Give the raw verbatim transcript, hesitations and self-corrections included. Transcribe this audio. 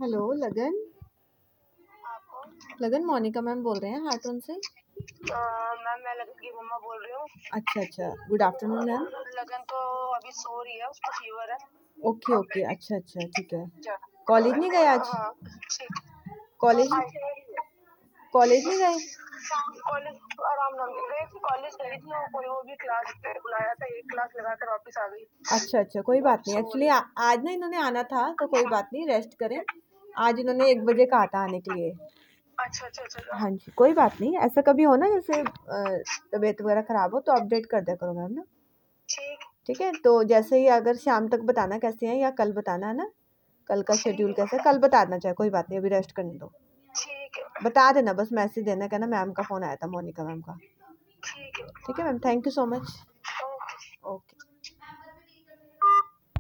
Hello लगन। लगन Monika ma'am बोल रहे हैं हार्टोन से। मैम मैं लगन की मम्मा बोल रही हूँ। अच्छा अच्छा, गुड आफ्टरनून मैम। लगन तो अभी सो रही है, उसको फीवर है। ओके ओके, अच्छा अच्छा ठीक है। कॉलेज नहीं गए आज? कॉलेज कॉलेज नहीं गए? कॉलेज आराम नाम गई थी, कॉलेज गई थी और कोई वो भी क्लास बुलाया था, एक क्लास लगाकर वापस आ गई। अच्छा अच्छा, कोई बात नहीं। एक्चुअली आज ना इन्होंने आना था तो कोई बात नहीं, रेस्ट करें। आज इन्होंने एक बजे कहा था आने के लिए। अच्छा अच्छा अच्छा। हाँ जी, कोई बात नहीं। ऐसा कभी हो ना जैसे तबीयत वगैरह खराब हो तो अपडेट कर दिया करो मैम ना। ठीक ठीक है, तो जैसे ही अगर शाम तक बताना कैसे हैं, या कल बताना है ना, कल का शेड्यूल कैसे है, कल बता देना चाहे, कोई बात नहीं, अभी रेस्ट करने दो। ठीक है, बता देना, बस मैसेज देना, कहना मैम का फ़ोन आया था, मोनिका मैम का। ठीक है ठीक है ma'am, thank you so much. Okay. Okay.